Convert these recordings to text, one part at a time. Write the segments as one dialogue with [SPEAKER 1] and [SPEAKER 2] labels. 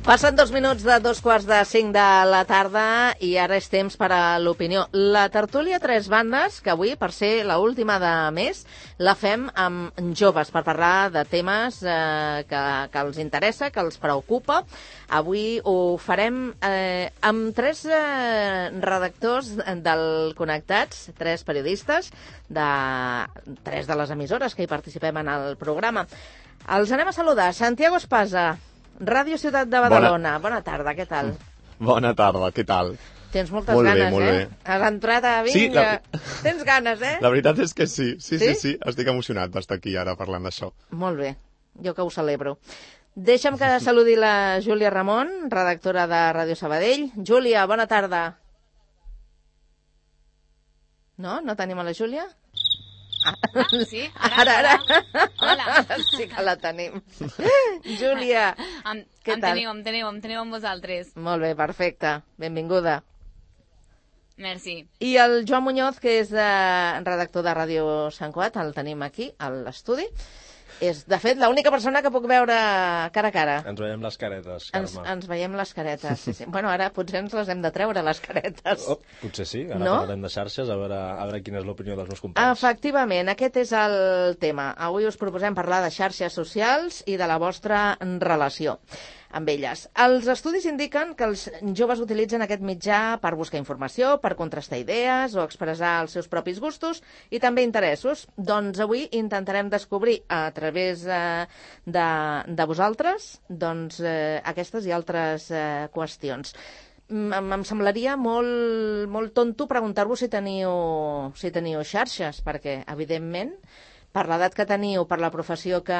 [SPEAKER 1] Passen 2 minuts de 2:45 de la tarda i ara és temps per a l'opinió. La tertúlia Tres Bandes, que avui, per ser l'última de mes, la fem amb joves per parlar de temes que els interessa, que els preocupa. Avui ho farem amb 3 redactors del Connectats, 3 periodistes de 3 de les emissores que hi participem en el programa. Els anem a saludar. Santiago Espasa, Ràdio Ciutat de Badalona. Bona tarda, què tal?
[SPEAKER 2] Bona tarda, què tal?
[SPEAKER 1] Tens moltes ganes,
[SPEAKER 2] molt bé.
[SPEAKER 1] Has entrat a vinga.
[SPEAKER 2] Sí,
[SPEAKER 1] Tens ganes,
[SPEAKER 2] La veritat és que sí. Sí. Estic emocionat d'estar aquí ara parlant d'això.
[SPEAKER 1] Molt bé, jo que ho celebro. Deixa'm que saludi la Júlia Ramon, redactora de Ràdio Sabadell. Júlia, bona tarda. No tenim a la Júlia?
[SPEAKER 3] Sí,
[SPEAKER 1] ara.
[SPEAKER 3] Hola.
[SPEAKER 1] Sí que la tenim. Júlia, què tal?
[SPEAKER 3] Em teniu amb vosaltres.
[SPEAKER 1] Molt bé, perfecte. Benvinguda.
[SPEAKER 3] Merci.
[SPEAKER 1] I el Joan Muñoz, que és redactor de Ràdio Sant Cugat, el tenim aquí, a l'estudi. És, de fet, l'única persona que puc veure cara a cara.
[SPEAKER 4] Ens veiem les caretes, Carme.
[SPEAKER 1] Ens veiem les caretes, sí. Bueno, ara potser ens les hem de treure, les caretes.
[SPEAKER 4] Potser sí, ara parlarem de xarxes, a veure quina és l'opinió dels meus companys.
[SPEAKER 1] Efectivament, aquest és el tema. Avui us proposem parlar de xarxes socials i de la vostra relació amb elles. Els estudis indiquen que els joves utilitzen aquest mitjà per buscar informació, per contrastar idees o expressar els seus propis gustos i també interessos. Doncs avui intentarem descobrir a través de vosaltres aquestes i altres qüestions. Em semblaria molt tonto preguntar-vos si teniu xarxes, perquè, evidentment, per l'edat que teniu, per la professió que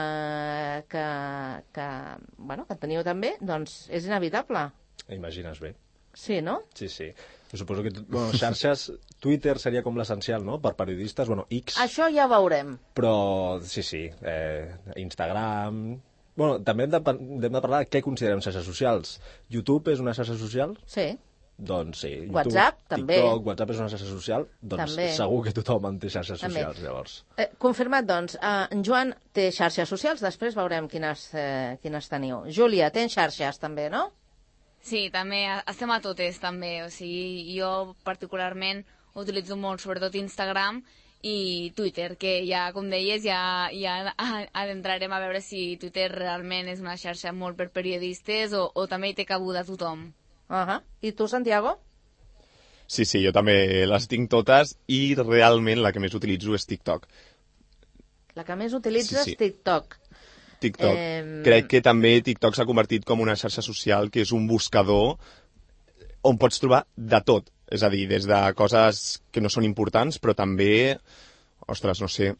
[SPEAKER 1] teniu també, doncs és inevitable.
[SPEAKER 4] Imagines bé.
[SPEAKER 1] Sí, no?
[SPEAKER 4] Sí. Jo suposo que xarxes, Twitter seria com l'essencial, no?, per periodistes, X.
[SPEAKER 1] Això ja veurem.
[SPEAKER 4] Però, sí, Instagram... també hem de parlar de què considerem xarxes socials. YouTube és una xarxa social?
[SPEAKER 1] Sí.
[SPEAKER 4] Doncs sí. YouTube,
[SPEAKER 1] WhatsApp, també.
[SPEAKER 4] TikTok, WhatsApp és una xarxa social? Doncs
[SPEAKER 1] també.
[SPEAKER 4] Segur que tothom en té xarxes socials, llavors.
[SPEAKER 1] Confirmat, doncs. En Joan té xarxes socials, després veurem quines teniu. Júlia, tens xarxes, també, no?
[SPEAKER 3] Sí, també, estem a totes, també. O sigui, jo particularment utilitzo molt, sobretot Instagram i Twitter, que ja, com deies, ja adentrarem a veure si Twitter realment és una xarxa molt per periodistes o també hi té cabuda tothom.
[SPEAKER 1] I tu, Santiago?
[SPEAKER 2] Sí, jo també les tinc totes i realment la que més utilitzo és TikTok.
[SPEAKER 1] La que més utilitzes és TikTok.
[SPEAKER 2] TikTok. Crec que també TikTok s'ha convertit com una xarxa social que és un buscador on pots trobar de tot. És a dir, des de coses que no són importants, però també, ostres, no sé,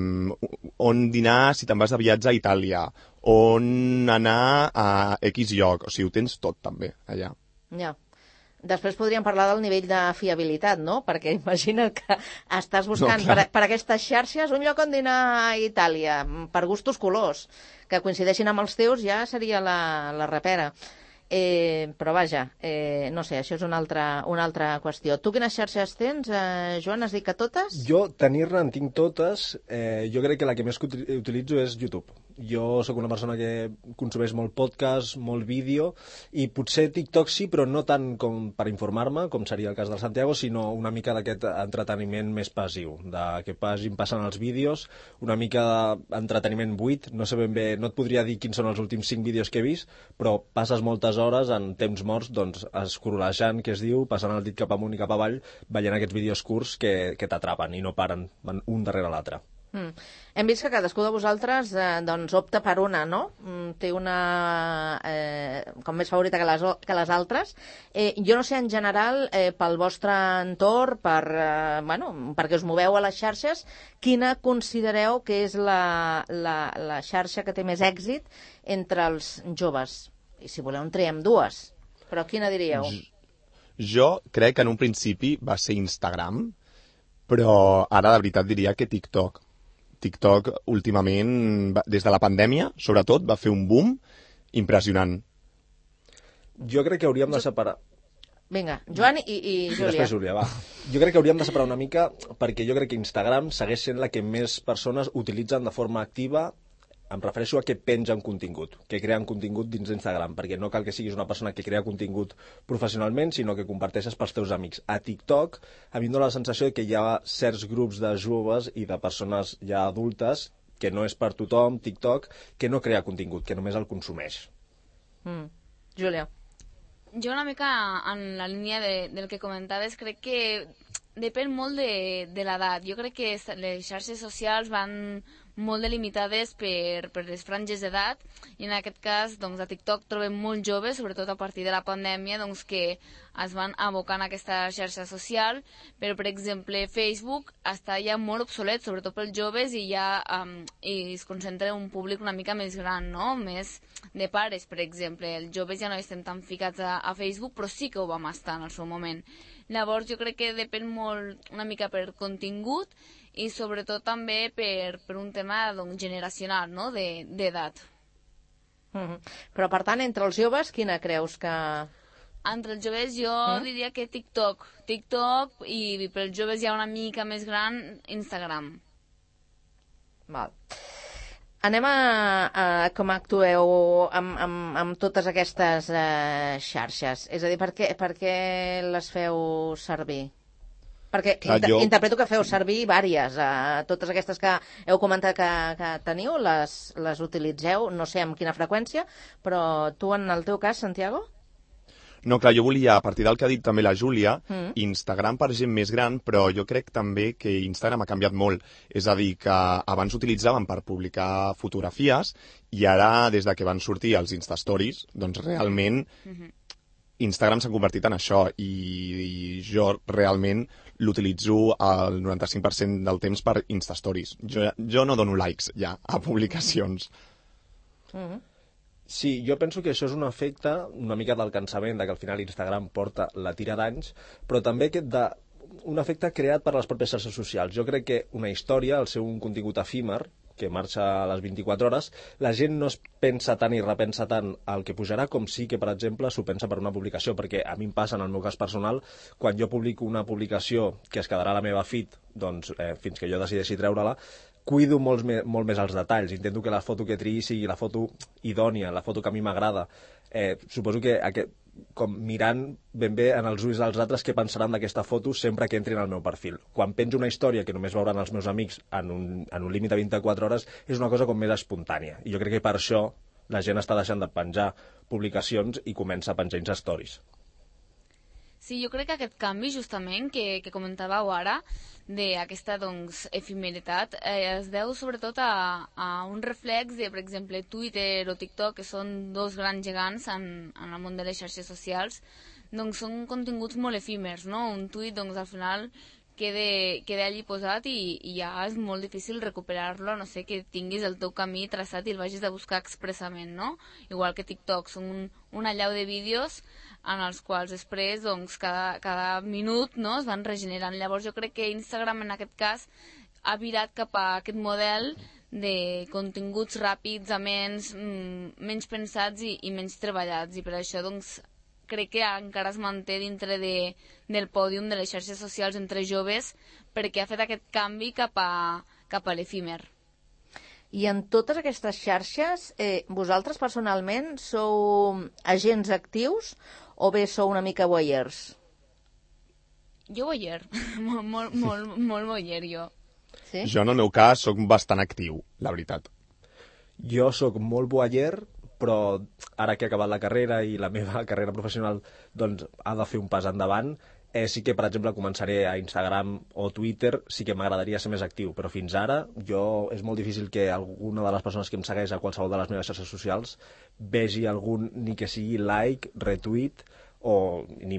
[SPEAKER 2] on dinar si te'n vas de viatge a Itàlia, on anar a X lloc, o sigui, ho tens tot també, allà.
[SPEAKER 1] Ja. Després podríem parlar del nivell de fiabilitat, no? Perquè imagina que estàs buscant per aquestes xarxes un lloc on dinar a Itàlia, per gustos colors, que coincideixin amb els teus ja seria la repera. Però vaja, no sé, això és una altra qüestió. Tu quines xarxes tens, Joan? Has dit que totes?
[SPEAKER 4] Jo, tenir-ne en tinc totes. Jo crec que la que més utilitzo és YouTube. Jo sóc una persona que consumeix molt podcast, molt vídeo, i potser TikTok sí, però no tant com per informar-me, com seria el cas del Santiago, sinó una mica d'aquest entreteniment més passiu, de que passen els vídeos, una mica d'entreteniment buit. No sé ben bé, no et podria dir quins són els últims 5 vídeos que he vist, però passes moltes hores en temps morts, doncs, escrolejant, que es diu, passant el dit cap amunt i cap avall, veient aquests vídeos curts que t'atrapen i no paren, van un darrere l'altre.
[SPEAKER 1] Hem vist que cadascú de vosaltres opta per una, no? Té una com més favorita que les altres. Jo no sé, en general, pel vostre entorn, perquè us moveu a les xarxes, quina considereu que és la xarxa que té més èxit entre els joves? I si voleu en traiem 2, però quina diríeu?
[SPEAKER 2] Jo crec que en un principi va ser Instagram, però ara de veritat diria que TikTok. TikTok últimament, des de la pandèmia, sobretot, va fer un boom impressionant.
[SPEAKER 4] Jo crec que hauríem de separar...
[SPEAKER 1] Vinga, Joan i Júlia.
[SPEAKER 4] Després Júlia, va. Jo crec que hauríem de separar una mica, perquè jo crec que Instagram segueix sent la que més persones utilitzen de forma activa Em refereixo a que pengen contingut, que creen contingut dins d'Instagram, perquè no cal que siguis una persona que crea contingut professionalment, sinó que comparteixes pels teus amics. A TikTok, a mi em dóna la sensació que hi ha certs grups de joves i de persones ja adultes, que no és per tothom, TikTok, que no crea contingut, que només el consumeix.
[SPEAKER 1] Júlia.
[SPEAKER 3] Jo una mica en la línia del que comentaves, crec que depèn molt de l'edat. Jo crec que les xarxes socials van molt delimitades per les franges d'edat, i en aquest cas doncs, a TikTok trobem molt joves, sobretot a partir de la pandèmia, doncs, que es van abocar en aquesta xarxa social, però per exemple Facebook està ja molt obsolet, sobretot pels joves, i ja i es concentra en un públic una mica més gran, no? Més de pares, per exemple. Els joves ja no estem tan ficats a Facebook, però sí que ho vam estar en el seu moment. Llavors jo crec que depèn molt una mica per contingut i sobretot també per un tema doncs, generacional, no? d'edat.
[SPEAKER 1] Però per tant, entre els joves, quina creus que...
[SPEAKER 3] Entre els joves jo diria que TikTok, i per els joves ja una mica més gran, Instagram.
[SPEAKER 1] Val. Anem a com actueu amb totes aquestes xarxes. És a dir, per què les feu servir? Perquè interpreto que feu servir vàries. Totes aquestes que heu comentat que teniu, les utilitzeu, no sé amb quina freqüència, però tu, en el teu cas, Santiago?
[SPEAKER 2] No, clar, jo volia, a partir del que ha dit també la Júlia, Instagram per gent més gran, però jo crec també que Instagram ha canviat molt. És a dir, que abans utilitzàvem per publicar fotografies i ara, des de que van sortir els Instastories, doncs realment Instagram s'ha convertit en això i jo realment l'utilitzo el 95% del temps per Instastories. Jo no dono likes ja a publicacions.
[SPEAKER 4] Sí, jo penso que això és un efecte una mica del cansament, que al final Instagram porta la tira d'anys, però també un efecte creat per les pròpies xarxes socials. Jo crec que una història, al ser un contingut efímer, que marxa a les 24 hores, la gent no es pensa tant i repensa tant el que pujarà com sí que, per exemple, s'ho pensa per una publicació, perquè a mi em passa, en el meu cas personal, quan jo publico una publicació que es quedarà a la meva feed, doncs, fins que jo decideixi treure-la, cuido molt més els detalls, intento que la foto que triï sigui la foto idònia, la foto que a mi m'agrada. Suposo que com mirant ben bé en els ulls dels altres què pensaran d'aquesta foto sempre que entrin al meu perfil. Quan penjo una història que només veuran els meus amics en un límit de 24 hores, és una cosa com més espontània. I jo crec que per això la gent està deixant de penjar publicacions i comença a penjar Instastories.
[SPEAKER 3] Sí, jo crec que aquest canvi, justament, que comentàveu ara, d'aquesta doncs, efimeritat, es deu sobretot a un reflex de, per exemple, Twitter o TikTok, que són dos grans gegants en el món de les xarxes socials, doncs són continguts molt efímers, no? Un tuit, doncs, al final queda allí posat i ja és molt difícil recuperar-lo, a no sé que tinguis el teu camí traçat i el vagis a buscar expressament, no? Igual que TikTok, són una allau de vídeos en els quals després doncs, cada minut no, es van regenerant. Llavors jo crec que Instagram en aquest cas ha virat cap a aquest model de continguts ràpids, amens, menys pensats i menys treballats, i per això doncs, crec que encara es manté dintre del pòdium de les xarxes socials entre joves, perquè ha fet aquest canvi cap a l'efímer.
[SPEAKER 1] I en totes aquestes xarxes, vosaltres personalment sou agents actius o bé sou una mica voyeurs?
[SPEAKER 3] Jo voyeur, molt voyeur jo.
[SPEAKER 1] Sí?
[SPEAKER 2] Jo en el meu cas sóc bastant actiu, la veritat.
[SPEAKER 4] Jo sóc molt voyeur, però ara que he acabat la carrera i la meva carrera professional doncs, ha de fer un pas endavant, sí que, per exemple, començaré a Instagram o Twitter, sí que m'agradaria ser més actiu, però fins ara és molt difícil que alguna de les persones que em segueix a qualsevol de les meves xarxes socials vegi algun, ni que sigui like, retweet, o ni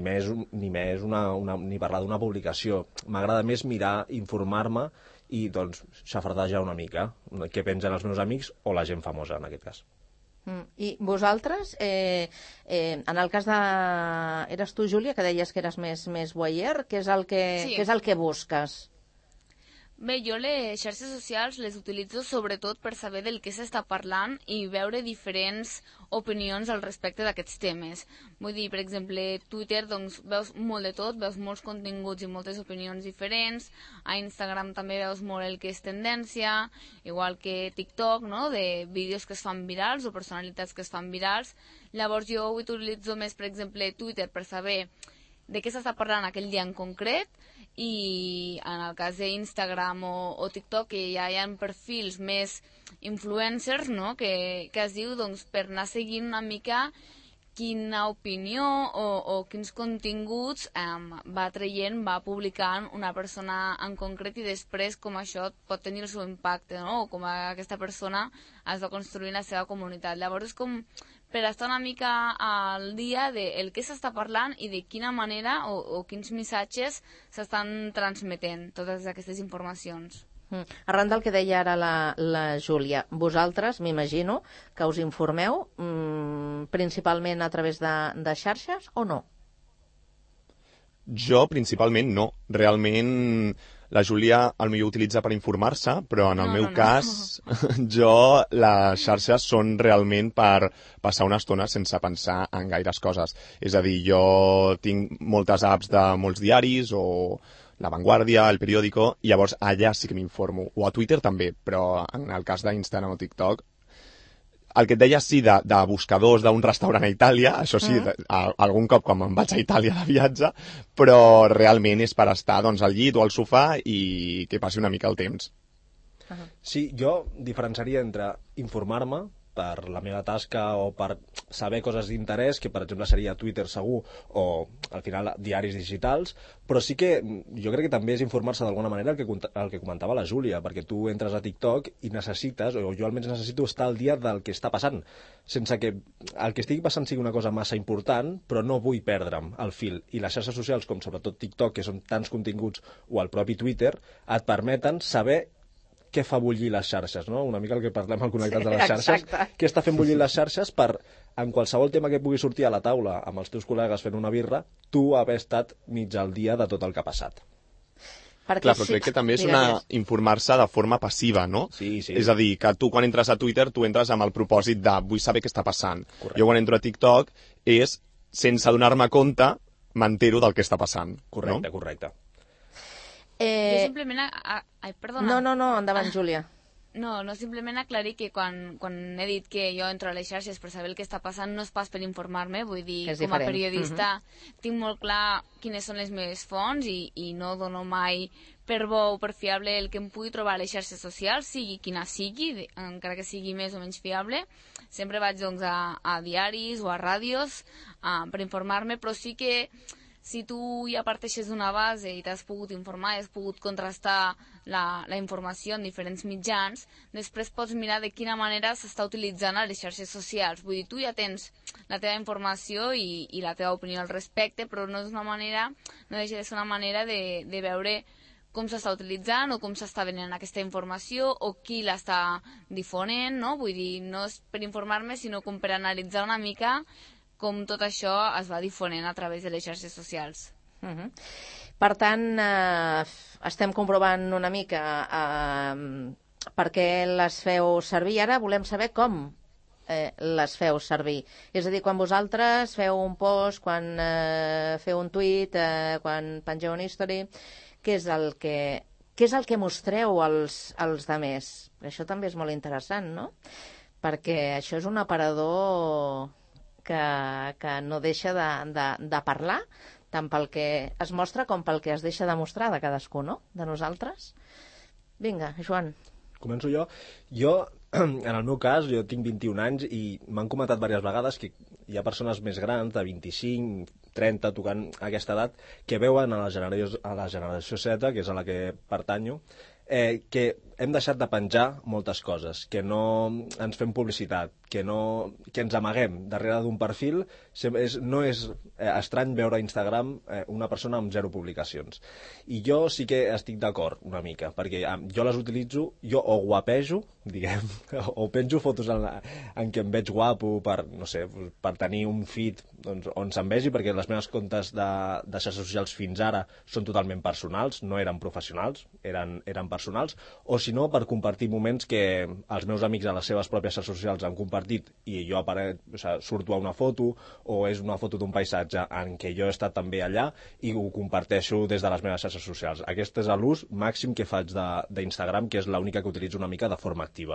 [SPEAKER 4] parlar d'una publicació. M'agrada més mirar, informar-me i doncs xafardejar una mica què pengen els meus amics o la gent famosa, en aquest cas.
[SPEAKER 1] I vosaltres, en el cas de... Eres tu, Júlia, que deies que eres més voyeur? Què és el que busques?
[SPEAKER 3] Bé, jo les xarxes socials les utilitzo sobretot per saber del que s'està parlant i veure diferents opinions al respecte d'aquests temes. Vull dir, per exemple, Twitter, doncs, veus molt de tot, veus molts continguts i moltes opinions diferents. A Instagram també veus molt el que és tendència, igual que TikTok, no?, de vídeos que es fan virals o personalitats que es fan virals. Llavors jo utilitzo més, per exemple, Twitter per saber de què s'està parlant aquell dia en concret, i en el cas d'Instagram o TikTok, que ja hi ha perfils més influencers, no?, que es diu, doncs, per anar seguint una mica quina opinió o quins continguts va traient, va publicant una persona en concret, i després com això pot tenir el seu impacte, no?, o com aquesta persona es va construir la seva comunitat. Llavors és com per estar una mica al dia del que s'està parlant i de quina manera o quins missatges s'estan transmetent totes aquestes informacions.
[SPEAKER 1] Arran del que deia ara la Júlia, vosaltres, m'imagino, que us informeu principalment a través de xarxes o no?
[SPEAKER 2] Jo, principalment, no. Realment, la Júlia el millor utilitza per informar-se, però en el meu cas, jo, les xarxes són realment per passar una estona sense pensar en gaires coses. És a dir, jo tinc moltes apps de molts diaris o La Vanguardia, El Periódico, i llavors allà sí que m'informo. O a Twitter també, però en el cas d'Instagram o TikTok, el que et deia, sí, de buscadors d'un restaurant a Itàlia, això sí, algun cop quan me'n vaig a Itàlia de viatge, però realment és per estar, doncs, al llit o al sofà i que passi una mica el temps.
[SPEAKER 4] Sí, jo diferenciaria entre informar-me per la meva tasca o per saber coses d'interès, que per exemple seria Twitter segur, o al final diaris digitals, però sí que jo crec que també és informar-se d'alguna manera el que comentava la Júlia, perquè tu entres a TikTok i necessites, o jo almenys necessito estar al dia del que està passant, sense que el que estigui passant sigui una cosa massa important, però no vull perdre'm el fil. I les xarxes socials, com sobretot TikTok, que són tants continguts, o el propi Twitter, et permeten saber què fa bullir les xarxes, no? Una mica el que parlem al Connectats de les xarxes.
[SPEAKER 1] Exacte.
[SPEAKER 4] Què està fent bullir les xarxes per, en qualsevol tema que pugui sortir a la taula amb els teus col·legues fent una birra, tu haver estat mig al dia de tot el que ha passat.
[SPEAKER 2] Clar, però crec que també és informar-se de forma passiva, no?
[SPEAKER 4] Sí.
[SPEAKER 2] És a dir, que tu quan entres a Twitter, tu entres amb el propòsit de vull saber què està passant.
[SPEAKER 4] Correcte.
[SPEAKER 2] Jo quan entro a TikTok és, sense donar-me compte, m'entero del que està passant.
[SPEAKER 4] Correcte,
[SPEAKER 2] no?
[SPEAKER 4] correcte.
[SPEAKER 3] Jo simplement... Ai, perdona.
[SPEAKER 1] No, endavant, Júlia.
[SPEAKER 3] No, simplement aclarir que quan he dit que jo entro a les xarxes per saber el que està passant no és pas per informar-me, vull dir, com a periodista tinc molt clar quines són les meves fonts i no dono mai per bo o per fiable el que em pugui trobar a les xarxes socials, sigui quina sigui, encara que sigui més o menys fiable. Sempre vaig doncs, a diaris o a ràdios per informar-me, però sí que si tu ja parteixes d'una base i t'has pogut informar i has pogut contrastar la informació en diferents mitjans, després pots mirar de quina manera s'està utilitzant a les xarxes socials. Vull dir, tu ja tens la teva informació i la teva opinió al respecte, però no deixa de ser una manera de veure com s'està utilitzant o com s'està venent aquesta informació o qui l'està difonent, no? Vull dir, no és per informar-me, sinó com per analitzar una mica com tot això es va difonent a través de les xarxes socials.
[SPEAKER 1] Per tant, estem comprovant una mica per què les feu servir. Ara volem saber com les feu servir. És a dir, quan vosaltres feu un post, quan feu un tuit, quan pengeu un history, què és el que mostreu als altres? Això també és molt interessant, no? Perquè això és un aparador que no deixa de parlar, tant pel que es mostra com pel que es deixa de mostrar de cadascú, no?, de nosaltres. Vinga, Joan.
[SPEAKER 4] Començo jo. Jo, en el meu cas, jo tinc 21 anys i m'han comentat diverses vegades que hi ha persones més grans, de 25, 30, tocant aquesta edat, que veuen a la generació Z, que és a la que pertanyo, que hem deixat de penjar moltes coses, que no ens fem publicitat, que ens amaguem darrere d'un perfil. No és estrany veure a Instagram una persona amb 0 publicacions. I jo sí que estic d'acord una mica, perquè jo les utilitzo, jo o guapejo, diguem, o penjo fotos en què em veig guapo per, no sé, per tenir un feed on se'm vegi, perquè les meves comptes de xarxes socials fins ara són totalment personals, no eren professionals, eren personals, o si no, per compartir moments que els meus amics a les seves pròpies xarxes socials han compartit i jo surto a una foto o és una foto d'un paisatge en què jo he estat també allà i ho comparteixo des de les meves xarxes socials. Aquest és l'ús màxim que faig d'Instagram, que és l'única que utilitzo una mica de forma activa.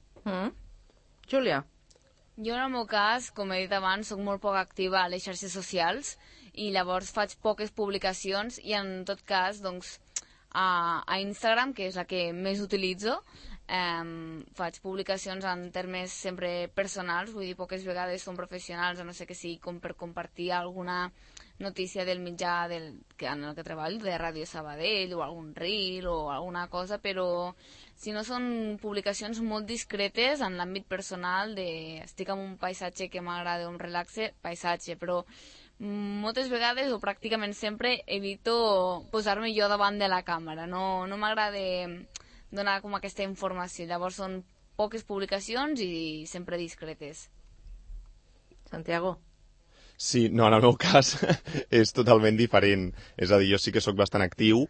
[SPEAKER 1] Júlia?
[SPEAKER 3] Jo, en el meu cas, com he dit abans, soc molt poc activa a les xarxes socials i llavors faig poques publicacions i, en tot cas, doncs, a Instagram, que és la que més utilitzo, faig publicacions en termes sempre personals, vull dir, poques vegades són professionals, a no ser que sigui com per compartir alguna notícia del mitjà en el que treballo, de Ràdio Sabadell, o algun reel, o alguna cosa, però si no són publicacions molt discretes en l'àmbit personal, estic en un paisatge que m'agrada, un relaxe, paisatge, però moltes vegades, o pràcticament sempre, evito posar-me jo davant de la càmera, no m'agrada donar com aquesta informació, llavors són poques publicacions i sempre discretes.
[SPEAKER 1] Santiago?
[SPEAKER 2] Sí, no, en el meu cas és totalment diferent. És a dir, jo sí que sóc bastant actiu,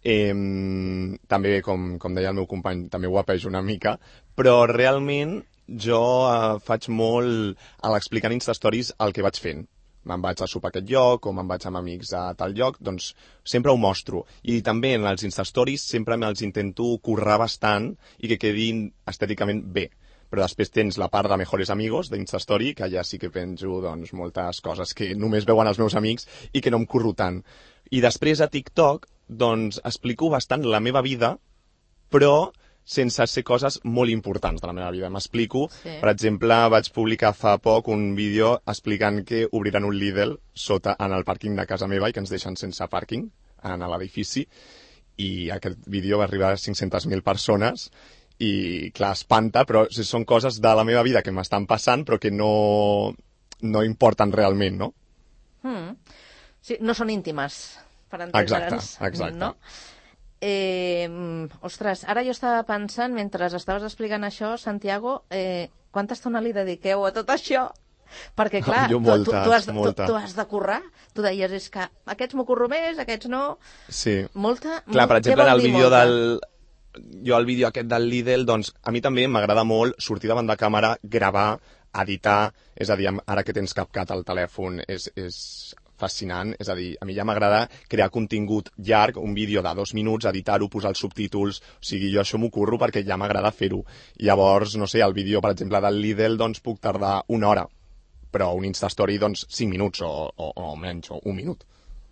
[SPEAKER 2] també, com deia el meu company, també guapejo una mica, però realment jo faig molt a l'explicar en Instastories el que vaig fent. Me'n vaig a sopar a aquest lloc o me'n vaig amb amics a tal lloc, doncs sempre ho mostro. I també en els Instastories sempre me'ls intento currar bastant i que quedin estèticament bé. Però després tens la part de Mejores Amigos d'Instastory, que allà sí que penjo doncs, moltes coses que només veuen els meus amics i que no em curro tant. I després a TikTok doncs, explico bastant la meva vida, però sense ser coses molt importants de la meva vida. M'explico, sí. Per exemple, vaig publicar fa poc un vídeo explicant que obriran un Lidl en el pàrquing de casa meva i que ens deixen sense pàrquing en l'edifici, i aquest vídeo va arribar a 500.000 persones, i clar, espanta, però són coses de la meva vida que m'estan passant però que no importen realment, no?
[SPEAKER 1] Sí, no són íntimes, per entendre'ns.
[SPEAKER 2] Exacte.
[SPEAKER 1] No? Ostres, ara jo estava pensant, mentre estaves explicant això, Santiago, quanta estona li dediqueu a tot això? Perquè, clar, tu has de currar. Tu deies, és que aquests m'ho curro més, aquests no.
[SPEAKER 2] Sí.
[SPEAKER 1] Molta.
[SPEAKER 2] Clar, per exemple, en el vídeo jo el vídeo aquest del Lidl, doncs a mi també m'agrada molt sortir davant de càmera, gravar, editar, és a dir, ara que tens CapCut al telèfon és fascinant, és a dir, a mi ja m'agrada crear contingut llarg, un vídeo de 2 minuts, editar-ho, posar els subtítols, o sigui, jo això m'ho curro perquè ja m'agrada fer-ho. Llavors, no sé, el vídeo, per exemple, del Lidl, doncs puc tardar 1 hora, però un Instastory, doncs 5 minuts o menys, o 1 minut.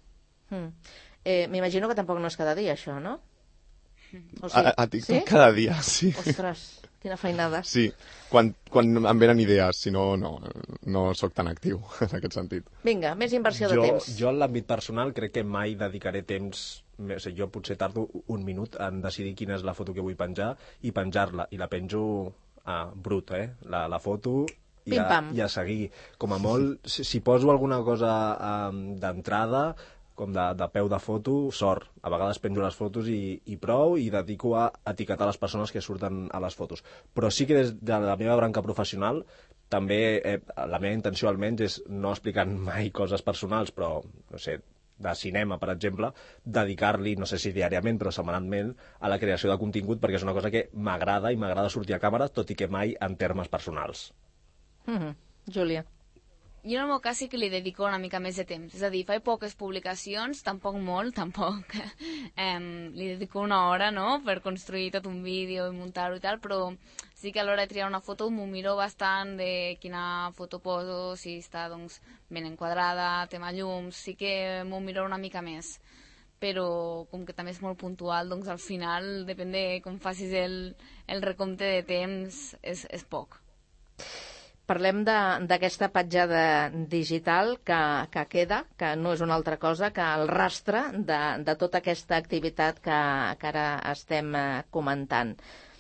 [SPEAKER 1] M'imagino que tampoc no és cada dia, això, no?
[SPEAKER 2] O sigui, a TikTok sí? Cada dia, sí.
[SPEAKER 1] Ostres, quina feinada.
[SPEAKER 2] Sí, quan em venen idees, si no, no sóc tan actiu en aquest sentit.
[SPEAKER 1] Vinga, més inversió de temps.
[SPEAKER 4] Jo en l'àmbit personal crec que mai dedicaré temps, o sigui, jo potser tardo 1 minut en decidir quina és la foto que vull penjar i penjar-la, i la penjo brut, la foto i a seguir. Com a molt, si poso alguna cosa d'entrada, com de peu de foto, sort. A vegades penjo les fotos i prou, i dedico a etiquetar les persones que surten a les fotos. Però sí que des de la meva branca professional, també la meva intenció almenys és, no explicant mai coses personals, però, no sé, de cinema, per exemple, dedicar-li, no sé si diàriament, però setmanalment, a la creació de contingut, perquè és una cosa que m'agrada, i m'agrada sortir a càmera, tot i que mai en termes personals.
[SPEAKER 1] Júlia?
[SPEAKER 3] Jo en el meu cas sí que li dedico una mica més de temps, és a dir, faig poques publicacions, tampoc molt, tampoc. Li dedico 1 hora, no?, per construir tot un vídeo i muntar-ho i tal, però sí que a l'hora de triar una foto m'ho miro bastant de quina foto poso, si està, doncs, ben enquadrada, tema llums, sí que m'ho miro una mica més. Però com que també és molt puntual, doncs al final, depèn de com facis el recompte de temps, és poc.
[SPEAKER 1] Parlem d'aquesta petjada digital que queda, que no és una altra cosa que el rastre de tota aquesta activitat que ara estem comentant.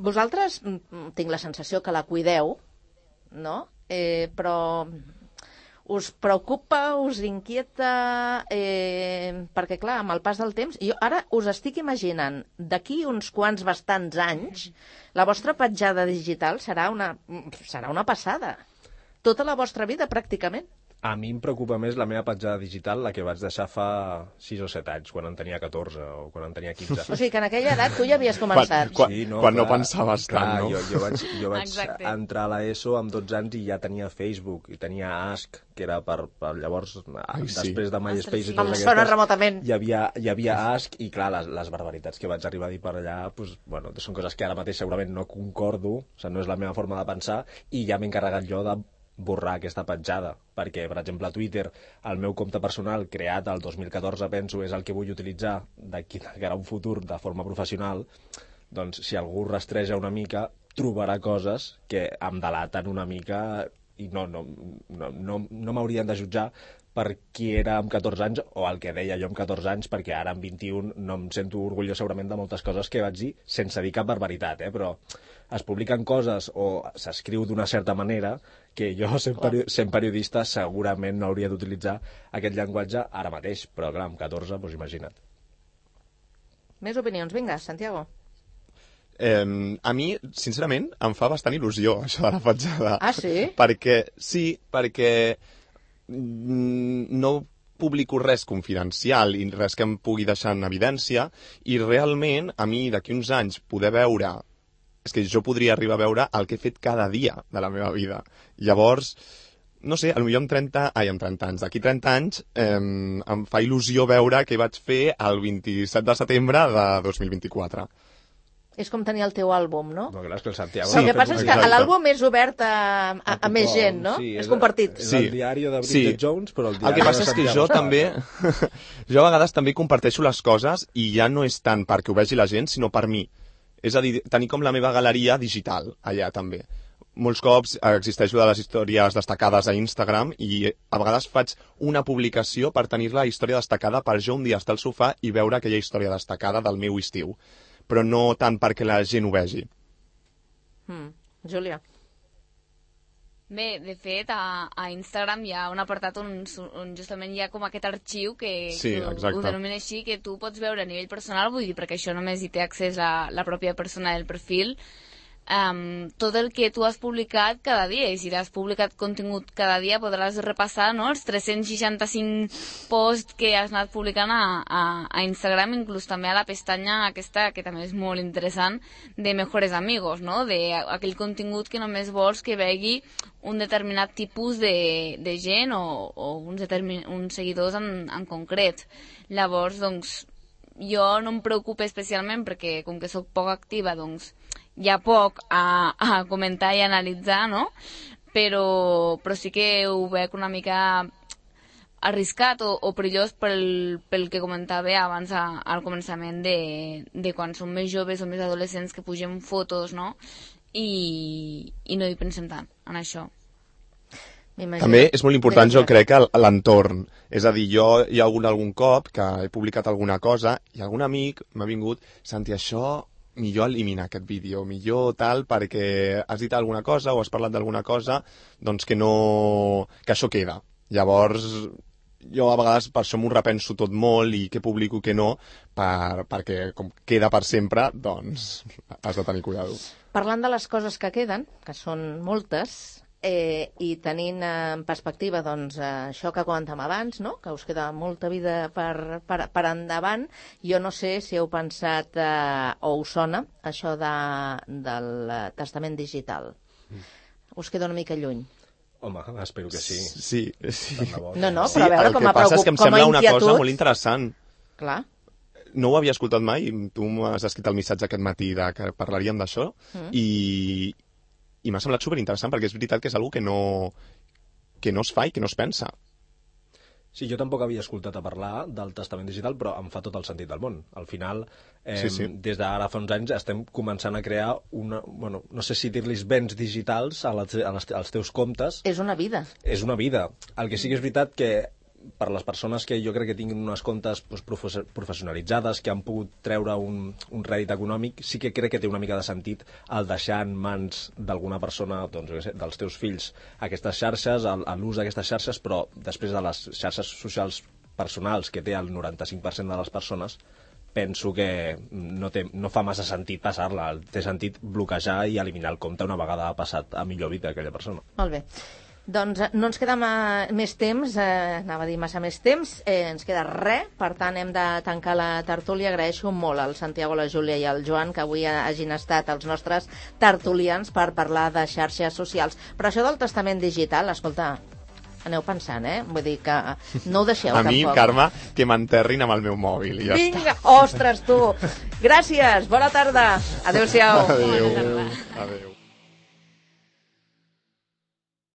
[SPEAKER 1] Vosaltres tinc la sensació que la cuideu, no? Però us preocupa, us inquieta, perquè clar, amb el pas del temps, jo ara us estic imaginant, d'aquí uns quants bastants anys, la vostra petjada digital serà una passada. Tota la vostra vida, pràcticament.
[SPEAKER 4] A mi em preocupa més la meva petjada digital, la que vaig deixar fa 6 o 7 anys, quan en tenia 14 o quan en tenia 15.
[SPEAKER 1] O sigui que en aquella edat tu ja havies començat.
[SPEAKER 2] Quan no pensaves tant, no?
[SPEAKER 4] Jo vaig entrar a l'ESO amb 12 anys i ja tenia Facebook, i tenia Ask, que era per llavors, després de MySpace i totes aquestes...
[SPEAKER 1] Sona remotament.
[SPEAKER 4] Hi havia Ask, i clar, les barbaritats que vaig arribar a dir per allà, doncs, bueno, són coses que ara mateix segurament no concordo, o sigui, no és la meva forma de pensar, i ja m'he encarregat jo de borrar aquesta petjada, perquè, per exemple, a Twitter, el meu compte personal, creat el 2014, penso, és el que vull utilitzar d'aquí de cara a un futur de forma professional, doncs, si algú rastreja una mica, trobarà coses que em delaten una mica i no m'haurien de jutjar per qui era amb 14 anys o el que deia jo amb 14 anys, perquè ara amb 21 no em sento orgullós segurament de moltes coses que vaig dir, sense dir cap barbaritat, però es publiquen coses o s'escriu d'una certa manera que jo, sent periodista, segurament no hauria d'utilitzar aquest llenguatge ara mateix, però clar, amb 14, doncs imagina't.
[SPEAKER 1] Més opinions, vinga, Santiago.
[SPEAKER 2] A mi, sincerament, em fa bastant il·lusió això de la petjada.
[SPEAKER 1] Ah, sí?
[SPEAKER 2] Perquè no publico res confidencial i res que em pugui deixar en evidència, i realment a mi d'aquí uns anys poder veure, és que jo podria arribar a veure el que he fet cada dia de la meva vida. Llavors, no sé, potser amb 30 anys, d'aquí 30 anys em fa il·lusió veure què vaig fer el 27 de setembre de 2024.
[SPEAKER 1] És com tenir el teu àlbum, no?
[SPEAKER 4] No, clar, és que el Santiago...
[SPEAKER 1] Sí, el que passa és que l'àlbum és obert a més gent, no?
[SPEAKER 4] Sí,
[SPEAKER 1] és compartit.
[SPEAKER 4] És el diari de Bridget Jones, però el diari
[SPEAKER 2] que passa és que jo també... Jo a vegades també comparteixo les coses i ja no és tant perquè ho vegi la gent, sinó per mi. És a dir, tenir com la meva galeria digital allà també. Molts cops existeix de les històries destacades a Instagram i a vegades faig una publicació per tenir la història destacada per jo un dia estar al sofà i veure aquella història destacada del meu estiu, però no tant perquè la gent ho vegi.
[SPEAKER 1] Júlia.
[SPEAKER 3] Bé, de fet, a Instagram hi ha un apartat on justament hi ha com aquest arxiu que ho denomina així, que tu pots veure a nivell personal, vull dir, perquè això només hi té accés la pròpia persona del perfil, tot el que tu has publicat cada dia, i si has publicat contingut cada dia podràs repassar, no?, els 365 posts que has anat publicant a Instagram, inclús també a la pestanya aquesta, que també és molt interessant, de mejores amigos, no?, d'aquell contingut que només vols que vegi un determinat tipus de gent o uns seguidors en concret. Llavors, doncs, jo no em preocupo especialment perquè, com que sóc poc activa, doncs, hi ha poc a comentar i analitzar, no? Però sí que ho veig una mica arriscat o perillós pel que comentava abans al començament de quan som més joves o més adolescents que pugem fotos, no? I no hi pensem tant en això.
[SPEAKER 2] També és molt important, jo crec, l'entorn. És a dir, jo hi ha algun cop que he publicat alguna cosa i algun amic m'ha vingut, Santi, això millor eliminar aquest vídeo, millor tal, perquè has dit alguna cosa o has parlat d'alguna cosa, doncs que això queda. Llavors, jo a vegades per això m'ho repenso tot molt i què publico i què no, perquè com queda per sempre, doncs has de tenir cuidado.
[SPEAKER 1] Parlant de les coses que queden, que són moltes, i tenint en perspectiva doncs, això que comentàvem abans, no?, que us queda molta vida per endavant, jo no sé si heu pensat o us sona això del testament digital. Us queda una mica lluny.
[SPEAKER 4] Home, espero que sí.
[SPEAKER 2] Sí.
[SPEAKER 1] No, però a veure, com a inquietud...
[SPEAKER 2] El que passa és que em sembla una cosa molt interessant.
[SPEAKER 1] Clar.
[SPEAKER 2] No ho havia escoltat mai, tu m'has escrit el missatge aquest matí que parlaríem d'això, i m'ha semblat superinteressant, perquè és veritat que és una cosa que no es fa i que no es pensa.
[SPEAKER 4] Sí, jo tampoc havia escoltat a parlar del testament digital, però em fa tot el sentit del món. Al final, des d'ara fa uns anys, estem començant a crear no sé si dir-los béns digitals als teus comptes.
[SPEAKER 1] És una vida.
[SPEAKER 4] És una vida. El que sí que és veritat que per les persones que jo crec que tinguin unes comptes professionalitzades, que han pogut treure un rèdit econòmic, sí que crec que té una mica de sentit el deixar en mans d'alguna persona, doncs, jo què sé, dels teus fills, aquestes xarxes, l'ús d'aquestes xarxes, però després de les xarxes socials personals que té el 95% de les persones, penso que no fa massa sentit passar-la. Té sentit bloquejar i eliminar el compte una vegada ha passat a millor vida aquella persona.
[SPEAKER 1] Molt bé. Doncs no ens queda més temps, anava a dir massa més temps, ens queda res, per tant hem de tancar la tertúlia. Agraeixo molt al Santiago, la Júlia i al Joan que avui hagin estat els nostres tertulians per parlar de xarxes socials. Però això del testament digital, escolta, aneu pensant, vull dir que no ho deixeu
[SPEAKER 2] a
[SPEAKER 1] tampoc.
[SPEAKER 2] mi, Carme, que m'enterrin amb el meu mòbil i ja
[SPEAKER 1] Vinga, ostres, tu! Gràcies, bona tarda. Adéu-siau.
[SPEAKER 2] Adéu.
[SPEAKER 3] Bona tarda.